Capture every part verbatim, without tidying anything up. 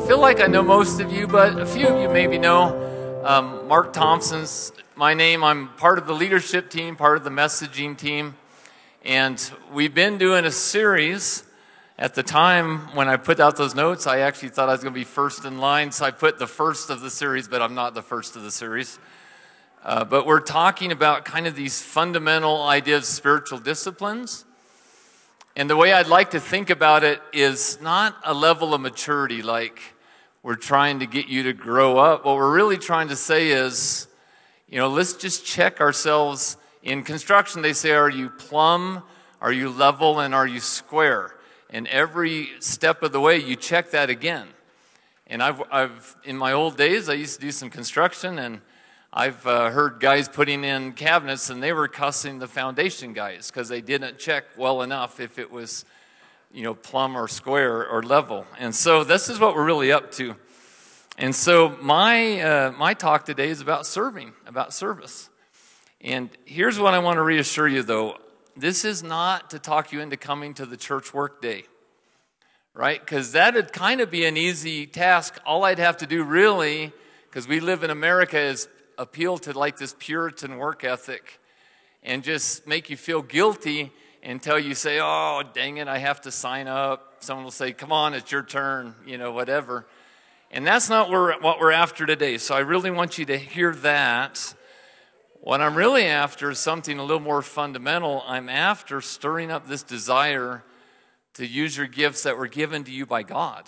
feel like I know most of you, but a few of you maybe know. Um, Mark Thompson's my name. I'm part of the leadership team, part of the messaging team. And we've been doing a series. At the time when I put out those notes, I actually thought I was going to be first in line, so I put the first of the series, but I'm not the first of the series. Uh, but we're talking about kind of these fundamental ideas, spiritual disciplines. And the way I'd like to think about it is not a level of maturity like we're trying to get you to grow up. What we're really trying to say is, you know, let's just check ourselves. In construction, they say, are you plumb, are you level, and are you square? And every step of the way, you check that again. And I've, I've in my old days, I used to do some construction, and I've uh, heard guys putting in cabinets, and they were cussing the foundation guys because they didn't check well enough if it was, you know, plumb or square or level. And so this is what we're really up to. And so my uh, my talk today is about serving, about service. And here's what I want to reassure you, though. This is not to talk you into coming to the church work day, right? Because that would kind of be an easy task. All I'd have to do really, because we live in America, is appeal to like this Puritan work ethic and just make you feel guilty until you say, oh, dang it, I have to sign up. Someone will say, come on, it's your turn, you know, whatever. And that's not what we're after today. So I really want you to hear that. What I'm really after is something a little more fundamental. I'm after stirring up this desire to use your gifts that were given to you by God,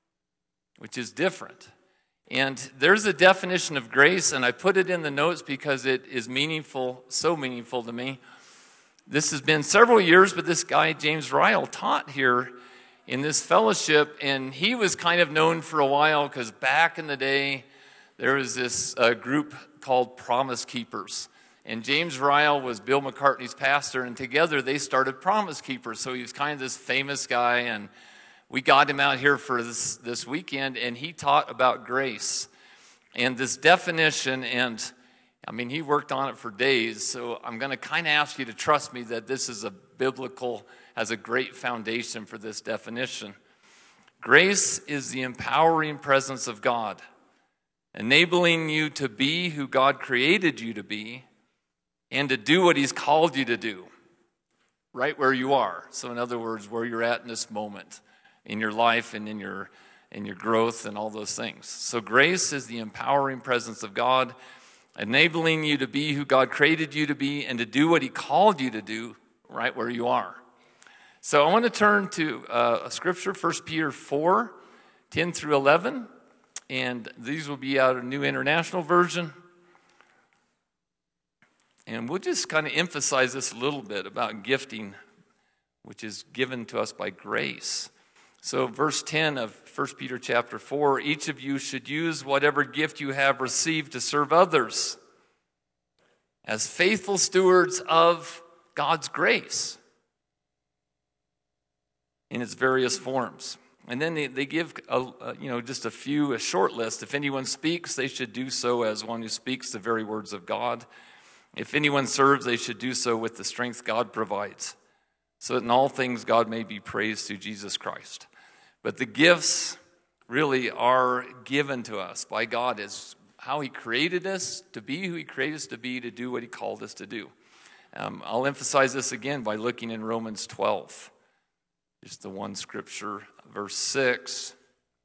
which is different. And there's a definition of grace, and I put it in the notes because it is meaningful, so meaningful to me. This has been several years, but this guy, James Ryle, taught here in this fellowship, and he was kind of known for a while because back in the day, there was this uh, group called Promise Keepers. And James Ryle was Bill McCartney's pastor, and together they started Promise Keepers. So he was kind of this famous guy, and we got him out here for this, this weekend, and he taught about grace. And this definition, and I mean, he worked on it for days, so I'm going to kind of ask you to trust me that this is a biblical, has a great foundation for this definition. Grace is the empowering presence of God, enabling you to be who God created you to be and to do what he's called you to do, right where you are. So in other words, where you're at in this moment, in your life and in your, in your growth and all those things. So grace is the empowering presence of God, enabling you to be who God created you to be and to do what he called you to do right where you are. So I want to turn to uh, a scripture, First Peter four, ten through eleven. And these will be out of New International Version. And we'll just kind of emphasize this a little bit about gifting, which is given to us by grace. So verse ten of First Peter chapter four, each of you should use whatever gift you have received to serve others as faithful stewards of God's grace in its various forms. And then they, they give, a, a, you know, just a few, a short list. If anyone speaks, they should do so as one who speaks the very words of God. If anyone serves, they should do so with the strength God provides, so that in all things God may be praised through Jesus Christ. But the gifts really are given to us by God as how he created us to be who he created us to be, to do what he called us to do. Um, I'll emphasize this again by looking in Romans twelve. Just the one scripture, verse six.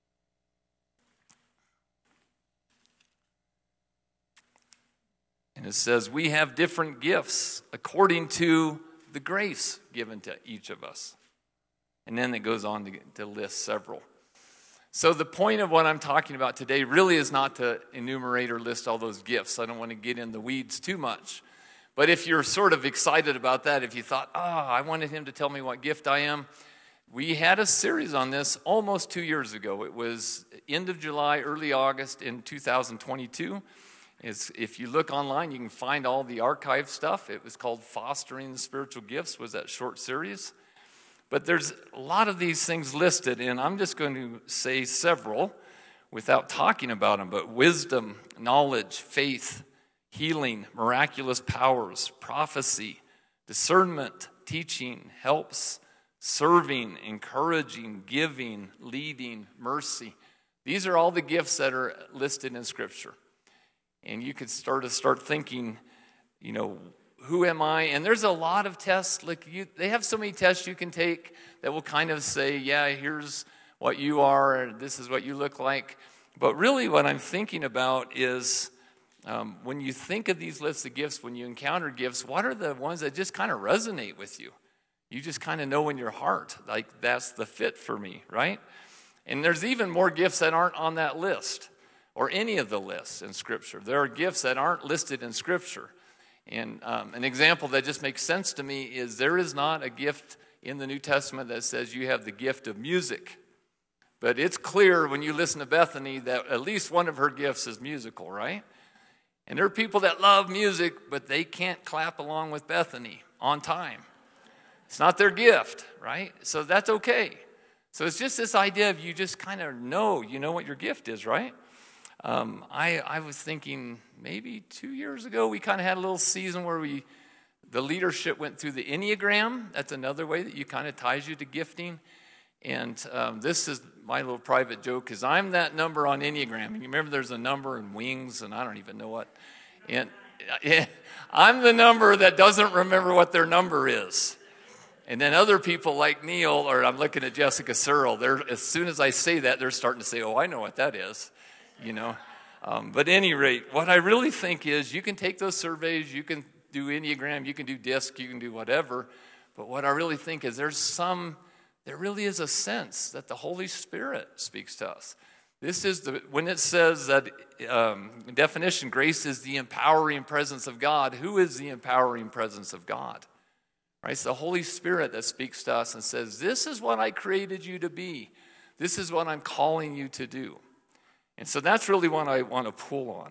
And it says, we have different gifts according to the grace given to each of us. And then it goes on to, to list several. So the point of what I'm talking about today really is not to enumerate or list all those gifts. I don't want to get in the weeds too much. But if you're sort of excited about that, if you thought, oh, I wanted him to tell me what gift I am, we had a series on this almost two years ago. It was end of July, early August in two thousand twenty-two. It's, if you look online, you can find all the archive stuff. It was called Fostering the Spiritual Gifts, was that short series. But there's a lot of these things listed, and I'm just going to say several without talking about them. But wisdom, knowledge, faith, healing, miraculous powers, prophecy, discernment, teaching, helps, serving, encouraging, giving, leading, mercy. These are all the gifts that are listed in Scripture. And you could start to start thinking, you know, who am I? And there's a lot of tests. Like you, they have so many tests you can take that will kind of say, yeah, here's what you are, and this is what you look like. But really what I'm thinking about is um, when you think of these lists of gifts, when you encounter gifts, what are the ones that just kind of resonate with you? You just kind of know in your heart, like that's the fit for me, right? And there's even more gifts that aren't on that list or any of the lists in Scripture. There are gifts that aren't listed in Scripture. And um, an example that just makes sense to me is there is not a gift in the New Testament that says you have the gift of music. But it's clear when you listen to Bethany that at least one of her gifts is musical, right? And there are people that love music, but they can't clap along with Bethany on time. It's not their gift, right? So that's okay. So it's just this idea of you just kind of know, you know what your gift is, right? Um, I, I was thinking maybe two years ago, we kind of had a little season where we, the leadership went through the Enneagram. That's another way that you kind of ties you to gifting. And um, this is my little private joke, is I'm that number on Enneagram. And you remember there's a number and wings, and I don't even know what. And yeah, I'm the number that doesn't remember what their number is. And then other people like Neil, or I'm looking at Jessica Searle, they're, as soon as I say that, they're starting to say, oh, I know what that is. You know, um, but at any rate, what I really think is you can take those surveys, you can do Enneagram, you can do DISC, you can do whatever. But what I really think is there's some, there really is a sense that the Holy Spirit speaks to us. This is the, when it says that, um, definition, grace is the empowering presence of God. Who is the empowering presence of God? Right? It's the Holy Spirit that speaks to us and says, this is what I created you to be. This is what I'm calling you to do. And so that's really what I want to pull on.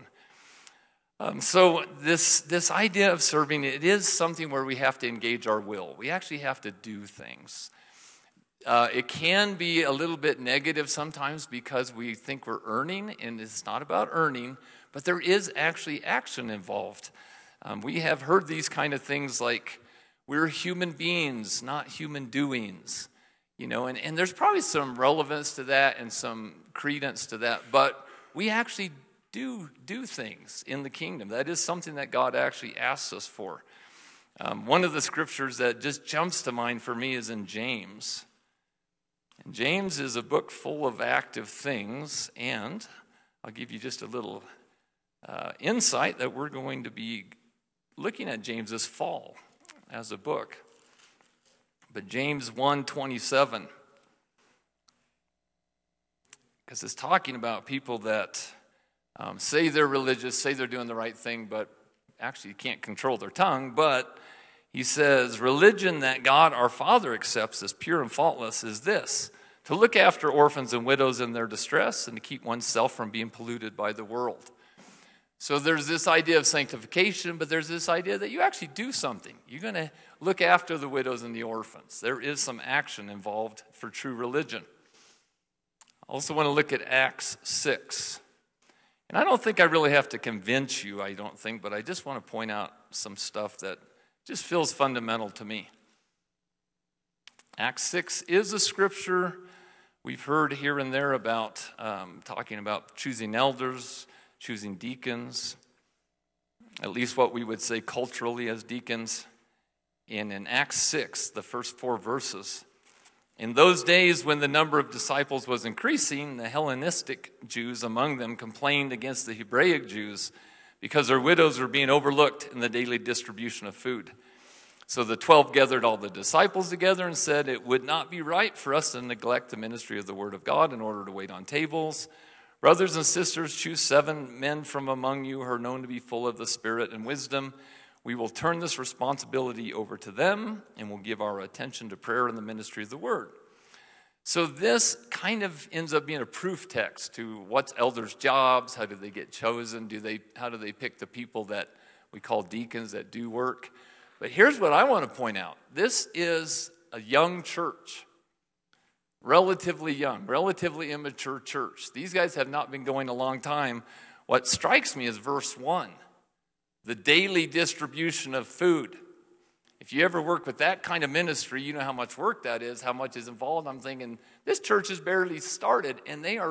Um, so this, this idea of serving, it is something where we have to engage our will. We actually have to do things. Uh, it can be a little bit negative sometimes because we think we're earning, and it's not about earning, but there is actually action involved. Um, we have heard these kind of things like, we're human beings, not human doings. You know, and, and there's probably some relevance to that and some credence to that, but we actually do do things in the kingdom. That is something that God actually asks us for. Um, one of the scriptures that just jumps to mind for me is in James. And James is a book full of active things, and I'll give you just a little uh, insight that we're going to be looking at James this fall as a book. But James one twenty-seven, because it's talking about people that um, say they're religious, say they're doing the right thing, but actually can't control their tongue. But he says, religion that God our Father accepts as pure and faultless is this, to look after orphans and widows in their distress and to keep oneself from being polluted by the world. So there's this idea of sanctification, but there's this idea that you actually do something. You're going to look after the widows and the orphans. There is some action involved for true religion. I also want to look at Acts six. And I don't think I really have to convince you, I don't think, but I just want to point out some stuff that just feels fundamental to me. Acts six is a scripture we've heard here and there about, um, talking about choosing elders, choosing deacons, at least what we would say culturally as deacons. And in Acts six, the first four verses, in those days when the number of disciples was increasing, the Hellenistic Jews among them complained against the Hebraic Jews because their widows were being overlooked in the daily distribution of food. So the twelve gathered all the disciples together and said, it would not be right for us to neglect the ministry of the word of God in order to wait on tables. Brothers and sisters, choose seven men from among you who are known to be full of the Spirit and wisdom. We will turn this responsibility over to them, and we'll give our attention to prayer and the ministry of the word. So this kind of ends up being a proof text to what's elders' jobs, how do they get chosen, do they, how do they pick the people that we call deacons that do work. But here's what I want to point out. This is a young church. Relatively young, relatively immature church. These guys have not been going a long time. What strikes me is verse one, the daily distribution of food. If you ever work with that kind of ministry, you know how much work that is, how much is involved. I'm thinking, this church has barely started, and they are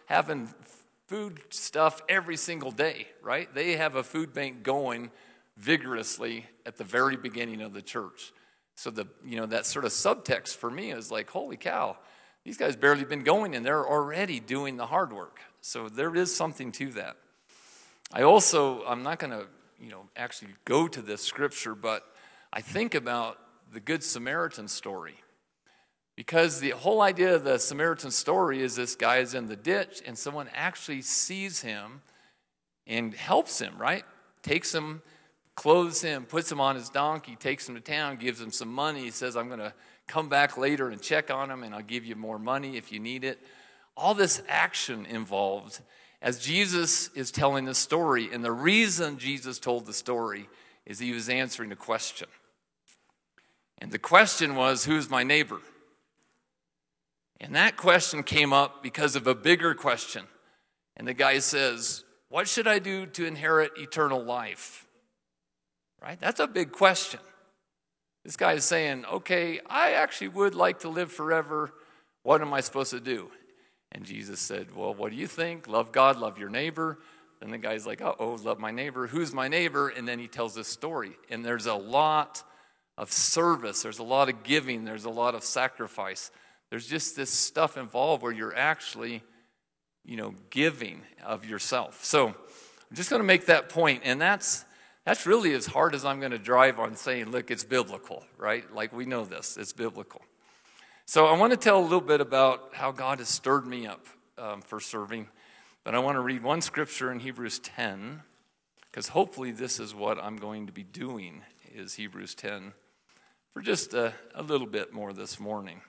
having food stuff every single day, right? They have a food bank going vigorously at the very beginning of the church. So the, you know, that sort of subtext for me is like, holy cow, these guys barely been going and they're already doing the hard work. So there is something to that. I also, I'm not going to, you know, actually go to this scripture, but I think about the Good Samaritan story. Because the whole idea of the Samaritan story is this guy is in the ditch and someone actually sees him and helps him, right? Takes him, clothes him, puts him on his donkey, takes him to town, gives him some money. He says, I'm going to come back later and check on him and I'll give you more money if you need it. All this action involved as Jesus is telling the story. And the reason Jesus told the story is he was answering a question. And the question was, who's my neighbor? And that question came up because of a bigger question. And the guy says, what should I do to inherit eternal life? Right? That's a big question. This guy is saying, okay, I actually would like to live forever. What am I supposed to do? And Jesus said, well, what do you think? Love God, love your neighbor. And the guy's like, uh-oh, love my neighbor. Who's my neighbor? And then he tells this story. And there's a lot of service. There's a lot of giving. There's a lot of sacrifice. There's just this stuff involved where you're actually, you know, giving of yourself. So I'm just going to make that point, and that's that's really as hard as I'm going to drive on saying, look, it's biblical, right? Like we know this, it's biblical. So I want to tell a little bit about how God has stirred me up um, for serving, but I want to read one scripture in Hebrews ten, because hopefully this is what I'm going to be doing, is Hebrews ten, for just a, a little bit more this morning.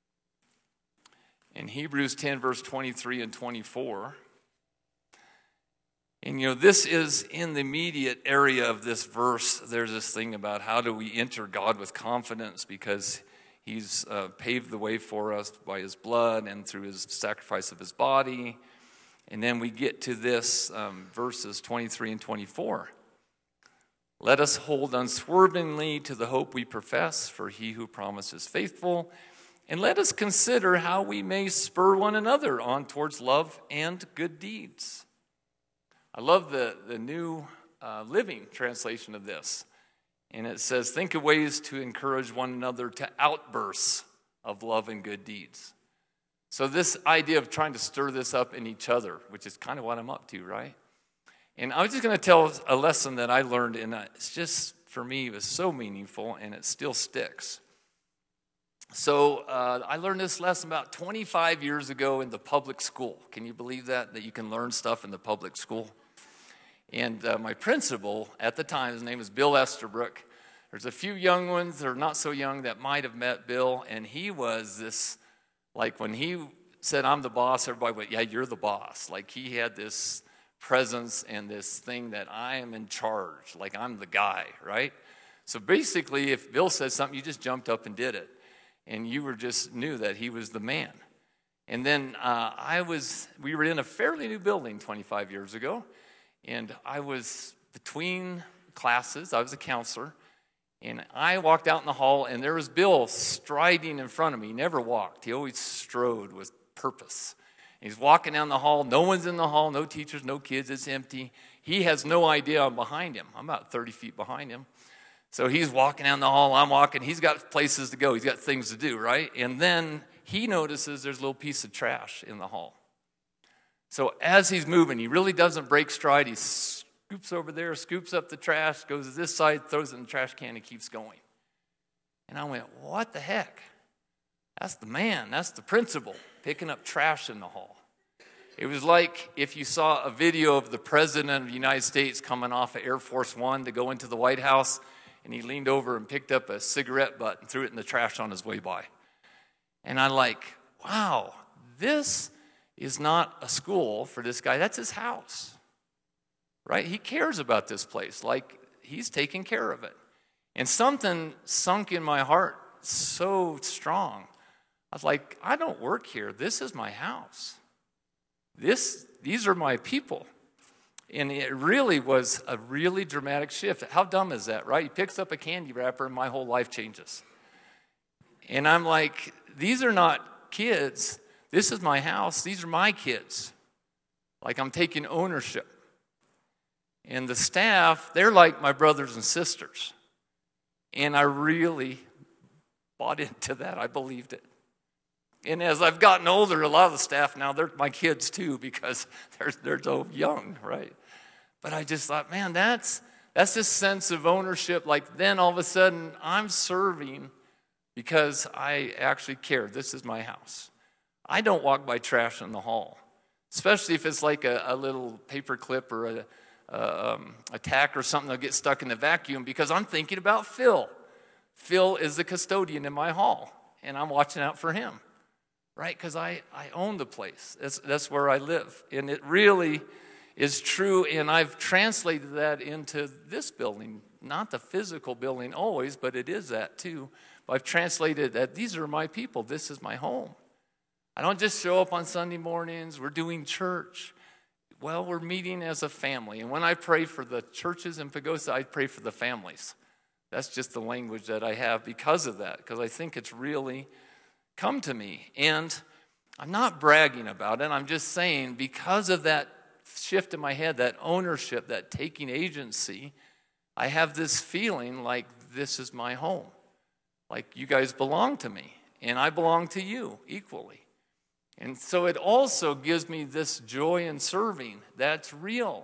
In Hebrews ten, verse twenty-three and twenty-four. And, you know, this is in the immediate area of this verse. There's this thing about how do we enter God with confidence because he's uh, paved the way for us by his blood and through his sacrifice of his body. And then we get to this um, verses twenty-three and twenty-four. Let us hold unswervingly to the hope we profess, for he who promised is faithful. And let us consider how we may spur one another on towards love and good deeds. I love the, the new uh, Living translation of this. And it says, think of ways to encourage one another to outbursts of love and good deeds. So this idea of trying to stir this up in each other, which is kind of what I'm up to, right? And I was just going to tell a lesson that I learned, and it's just, for me, it was so meaningful, and it still sticks. So uh, I learned this lesson about twenty-five years ago in the public school. Can you believe that, that you can learn stuff in the public school? And uh, my principal at the time, his name was Bill Estabrook. There's a few young ones that are not so young that might have met Bill, and he was this, like when he said, I'm the boss, everybody went, yeah, you're the boss. Like he had this presence and this thing that I am in charge, like I'm the guy, right? So basically, if Bill said something, you just jumped up and did it. And you were just knew that he was the man. And then uh, I was, we were in a fairly new building twenty-five years ago. And I was between classes. I was a counselor. And I walked out in the hall, and there was Bill striding in front of me. He never walked. He always strode with purpose. He's walking down the hall. No one's in the hall. No teachers, no kids. It's empty. He has no idea I'm behind him. I'm about thirty feet behind him. So he's walking down the hall, I'm walking. He's got places to go. He's got things to do, right? And then he notices there's a little piece of trash in the hall. So as he's moving, he really doesn't break stride. He scoops over there, scoops up the trash, goes to this side, throws it in the trash can, and keeps going. And I went, what the heck? That's the man. That's the principal picking up trash in the hall. It was like if you saw a video of the President of the United States coming off of Air Force One to go into the White House, and he leaned over and picked up a cigarette butt and threw it in the trash on his way by. And I'm like, wow, this is not a school for this guy. That's his house, right? He cares about this place. Like, he's taking care of it. And something sunk in my heart so strong. I was like, I don't work here. This is my house. This, these are my people. And it really was a really dramatic shift. How dumb is that, right? He picks up a candy wrapper and my whole life changes. And I'm like, these are not kids. This is my house. These are my kids, Like I'm taking ownership. And the staff, they're like my brothers and sisters. And I really bought into that. I believed it. And as I've gotten older, a lot of the staff now, they're my kids too, because they're, they're so young, right? But I just thought, man, that's, that's this sense of ownership. Like then all of a sudden, I'm serving because I actually care. This is my house. I don't walk by trash in the hall, especially if it's like a, a little paper clip or a, a, um, a tack or something that'll get stuck in the vacuum, because I'm thinking about Phil. Phil is the custodian in my hall, and I'm watching out for him, right? Because I, I own the place. That's, that's where I live. And it really is true, and I've translated that into this building. Not the physical building always, but it is that too. But I've translated that these are my people. This is my home. I don't just show up on Sunday mornings. We're doing church. Well, we're meeting as a family. And when I pray for the churches in Pagosa, I pray for the families. That's just the language that I have because of that, because I think it's really come to me. And I'm not bragging about it. I'm just saying because of that shift in my head, that ownership, that taking agency, I have this feeling like this is my home. Like you guys belong to me, and I belong to you equally. And so it also gives me this joy in serving that's real.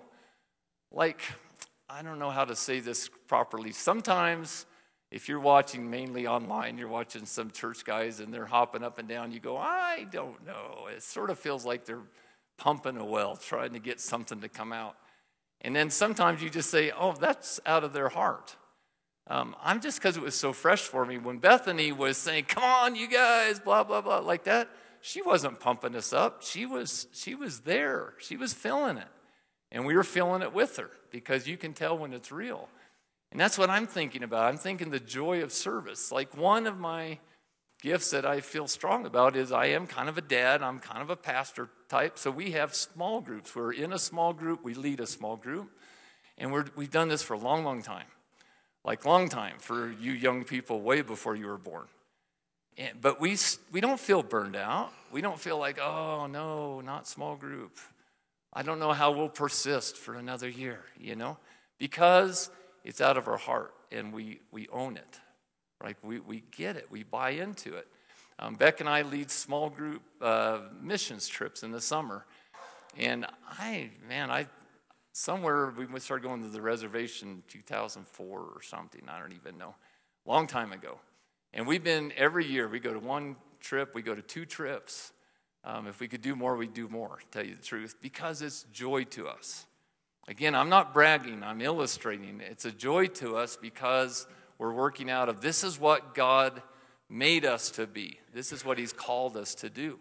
Like, I don't know how to say this properly. Sometimes if you're watching mainly online, you're watching some church guys and they're hopping up and down, you go, I don't know. It sort of feels like they're pumping a well, trying to get something to come out. And then sometimes you just say, oh, that's out of their heart. Um, I'm just, because it was so fresh for me, when Bethany was saying, come on, you guys, blah, blah, blah, like that, she wasn't pumping us up. She was, she was there. She was feeling it. And we were feeling it with her, because you can tell when it's real. And that's what I'm thinking about. I'm thinking the joy of service. Like one of my gifts that I feel strong about is I am kind of a dad. I'm kind of a pastor type. So we have small groups. We're in a small group. We lead a small group. And we're, we've done this for a long, long time. Like long time for you young people way before you were born. And, but we we don't feel burned out. We don't feel like, oh, no, not small group. I don't know how we'll persist for another year, you know, because it's out of our heart and we, we own it. Like we, we get it. We buy into it. Um, Beck and I lead small group uh, missions trips in the summer. And I, man, I somewhere we started going to the reservation in two thousand four or something. I don't even know. Long time ago. And we've been every year. We go to one trip. We go to two trips. Um, if we could do more, we'd do more, to tell you the truth, because it's joy to us. Again, I'm not bragging. I'm illustrating. It's a joy to us because we're working out of this is what God made us to be. This is what he's called us to do.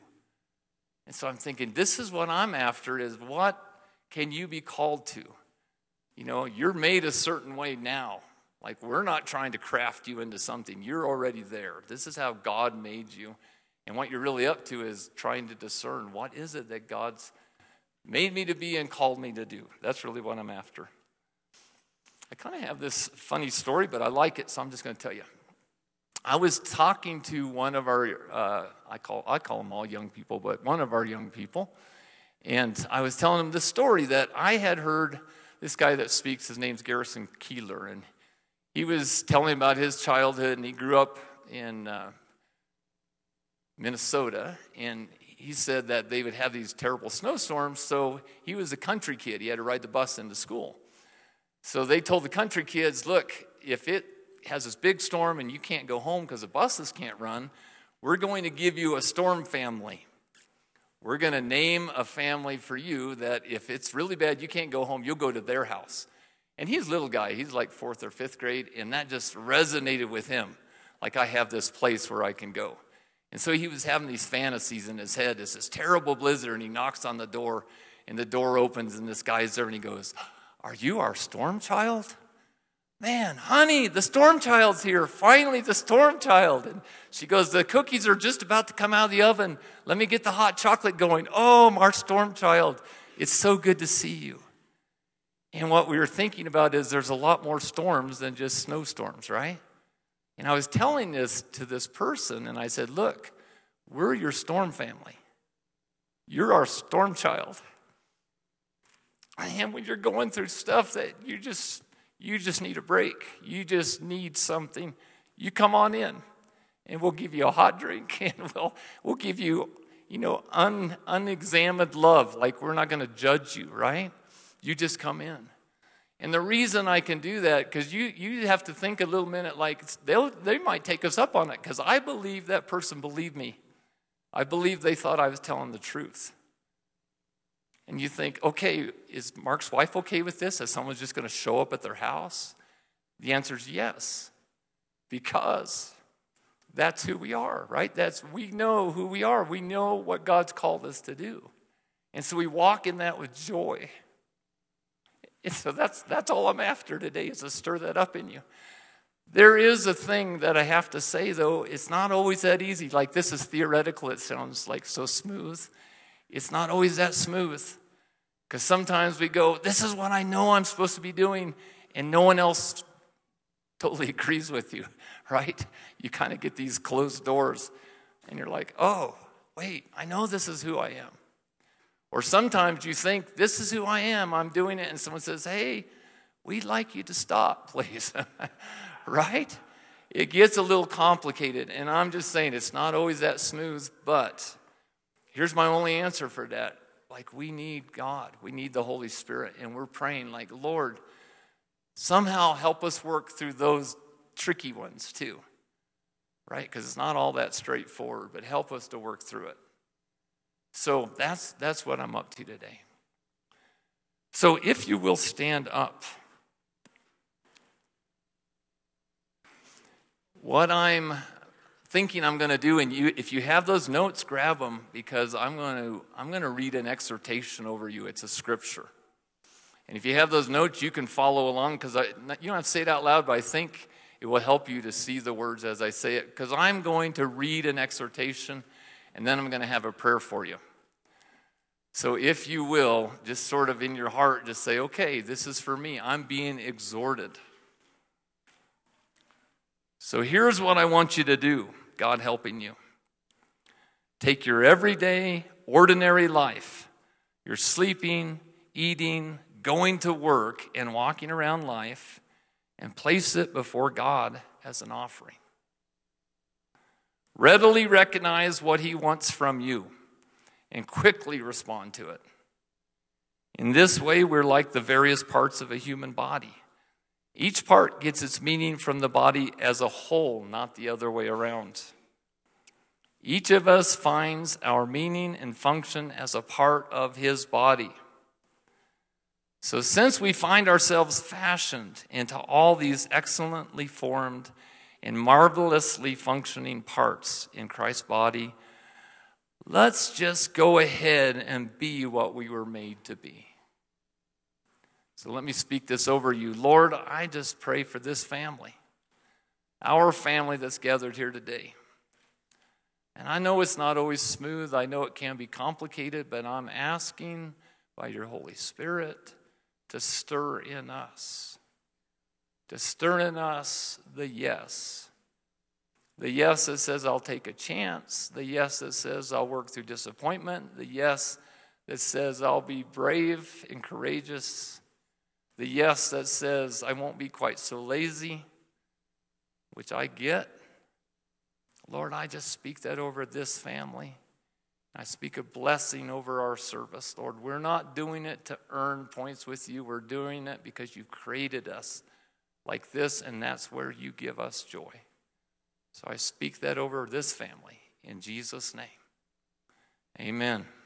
And so I'm thinking, this is what I'm after, is what can you be called to? You know, you're made a certain way now. Like, we're not trying to craft you into something. You're already there. This is how God made you. And what you're really up to is trying to discern what is it that God's made me to be and called me to do. That's really what I'm after. I kind of have this funny story, but I like it, so I'm just going to tell you. I was talking to one of our, uh, I call I call them all young people, but one of our young people. And I was telling him this story that I had heard. This guy that speaks, his name's Garrison Keeler, and he was telling about his childhood, and he grew up in uh, Minnesota, and he said that they would have these terrible snowstorms, so he was a country kid. He had to ride the bus into school. So they told the country kids, look, if it has this big storm and you can't go home because the buses can't run, we're going to give you a storm family. We're going to name a family for you that if it's really bad, you can't go home, you'll go to their house. And he's a little guy. He's like fourth or fifth grade, and that just resonated with him. Like, I have this place where I can go. And so he was having these fantasies in his head. It's this terrible blizzard, and he knocks on the door, and the door opens, and this guy's there, and he goes, are you our storm child? Man, honey, the storm child's here. Finally, the storm child. And she goes, the cookies are just about to come out of the oven. Let me get the hot chocolate going. Oh, our storm child, it's so good to see you. And what we were thinking about is there's a lot more storms than just snowstorms, right? And I was telling this to this person, and I said, look, we're your storm family. You're our storm child. And when you're going through stuff that you just you just need a break, you just need something, you come on in, and we'll give you a hot drink, and we'll we'll give you, you know, un, unexamined love. Like, we're not going to judge you, right? You just come in. And the reason I can do that, because you, you have to think a little minute, like, they'll, they might take us up on it, because I believe that person believed me. I believe they thought I was telling the truth. And you think, okay, is Mark's wife okay with this? Is someone just going to show up at their house? The answer is yes, because that's who we are, right? That's we know who we are. We know what God's called us to do. And so we walk in that with joy. And so that's that's all I'm after today, is to stir that up in you. There is a thing that I have to say, though. It's not always that easy. Like, this is theoretical. It sounds like so smooth. It's not always that smooth. Because sometimes we go, this is what I know I'm supposed to be doing, and no one else totally agrees with you, right? You kind of get these closed doors, and you're like, oh, wait, I know this is who I am. Or sometimes you think, this is who I am, I'm doing it, and someone says, hey, we'd like you to stop, please. Right? It gets a little complicated, and I'm just saying it's not always that smooth, but here's my only answer for that. Like, we need God. We need the Holy Spirit, and we're praying like, Lord, somehow help us work through those tricky ones too, right? Because it's not all that straightforward, but help us to work through it. So that's that's what I'm up to today. So if you will stand up. What I'm thinking I'm going to do, and you, if you have those notes, grab them, because I'm going to I'm going to read an exhortation over you. It's a scripture. And if you have those notes, you can follow along, because you don't have to say it out loud, but I think it will help you to see the words as I say it, because I'm going to read an exhortation, and then I'm going to have a prayer for you. So if you will, just sort of in your heart, just say, okay, this is for me. I'm being exhorted. So here's what I want you to do, God helping you. Take your everyday, ordinary life, your sleeping, eating, going to work, and walking around life, and place it before God as an offering. Readily recognize what He wants from you and quickly respond to it. In this way, we're like the various parts of a human body. Each part gets its meaning from the body as a whole, not the other way around. Each of us finds our meaning and function as a part of His body. So since we find ourselves fashioned into all these excellently formed and marvelously functioning parts in Christ's body, let's just go ahead and be what we were made to be. So let me speak this over you. Lord, I just pray for this family, our family that's gathered here today. And I know it's not always smooth. I know it can be complicated, but I'm asking by your Holy Spirit to stir in us, to stir in us the yes. The yes that says I'll take a chance. The yes that says I'll work through disappointment. The yes that says I'll be brave and courageous. The yes that says I won't be quite so lazy, which I get. Lord, I just speak that over this family. I speak a blessing over our service. Lord, we're not doing it to earn points with you. We're doing it because you've created us like this, and that's where you give us joy. So I speak that over this family in Jesus' name. Amen.